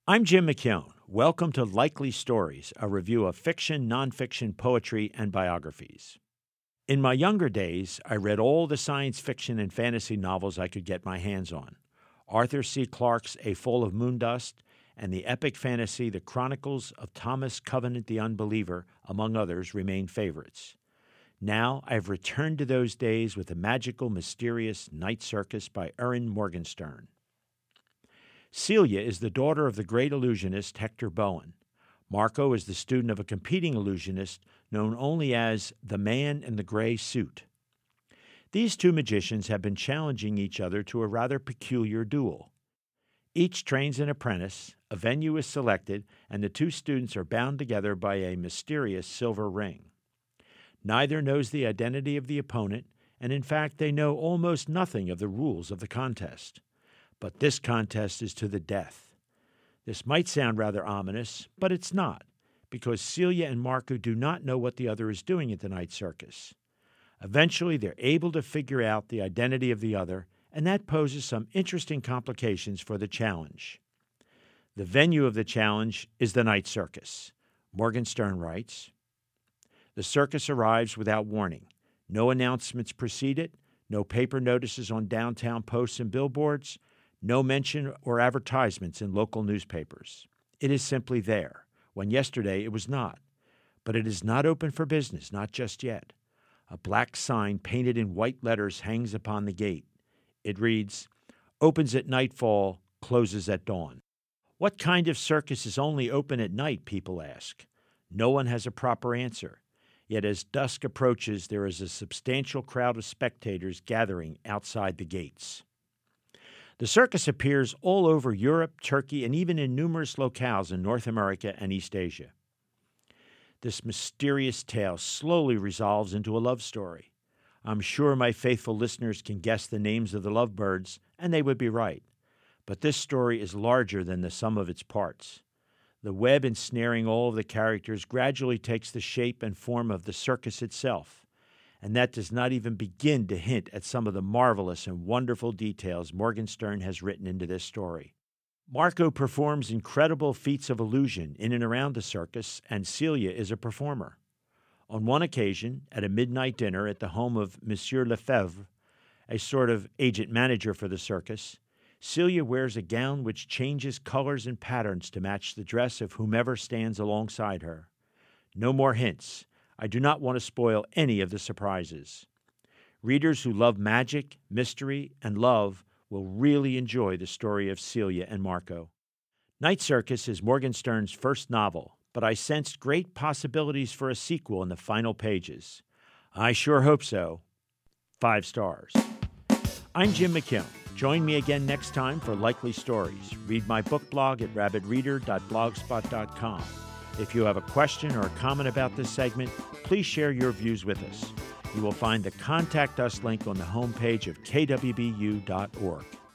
I'm Jim McKeown. Welcome to Likely Stories, a review of fiction, nonfiction, poetry, and biographies. In my younger days, I read all the science fiction and fantasy novels I could get my hands on. Arthur C. Clarke's A Fall of Moondust and the epic fantasy The Chronicles of Thomas Covenant the Unbeliever, among others, remain favorites. Now I've returned to those days with the magical, mysterious Night Circus by Erin Morgenstern. Celia is the daughter of the great illusionist Hector Bowen. Marco is the student of a competing illusionist known only as the Man in the Gray Suit. These two magicians have been challenging each other to a rather peculiar duel. Each trains an apprentice, a venue is selected, and the two students are bound together by a mysterious silver ring. Neither knows the identity of the opponent, and in fact they know almost nothing of the rules of the contest. But this contest is to the death. This might sound rather ominous, but it's not, because Celia and Marco do not know what the other is doing at the Night Circus. Eventually, they're able to figure out the identity of the other, and that poses some interesting complications for the challenge. The venue of the challenge is the Night Circus. Morgenstern writes, "The circus arrives without warning. No announcements precede it, no paper notices on downtown posts and billboards, no mention or advertisements in local newspapers. It is simply there, when yesterday it was not. But it is not open for business, not just yet. A black sign painted in white letters hangs upon the gate. It reads, 'Opens at nightfall, closes at dawn.' What kind of circus is only open at night, people ask. No one has a proper answer. Yet as dusk approaches, there is a substantial crowd of spectators gathering outside the gates. The circus appears all over Europe, Turkey, and even in numerous locales in North America and East Asia. This mysterious tale slowly resolves into a love story. I'm sure my faithful listeners can guess the names of the lovebirds, and they would be right. But this story is larger than the sum of its parts. The web ensnaring all of the characters gradually takes the shape and form of the circus itself. And that does not even begin to hint at some of the marvelous and wonderful details Morgenstern has written into this story. Marco performs incredible feats of illusion in and around the circus, and Celia is a performer. On one occasion, at a midnight dinner at the home of Monsieur Lefebvre, a sort of agent-manager for the circus, Celia wears a gown which changes colors and patterns to match the dress of whomever stands alongside her. No more hints. I do not want to spoil any of the surprises. Readers who love magic, mystery, and love will really enjoy the story of Celia and Marco. Night Circus is Morgenstern's first novel, but I sensed great possibilities for a sequel in the final pages. I sure hope so. 5 stars. I'm Jim McKeown. Join me again next time for Likely Stories. Read my book blog at rabbitreader.blogspot.com. If you have a question or a comment about this segment, please share your views with us. You will find the Contact Us link on the homepage of kwbu.org.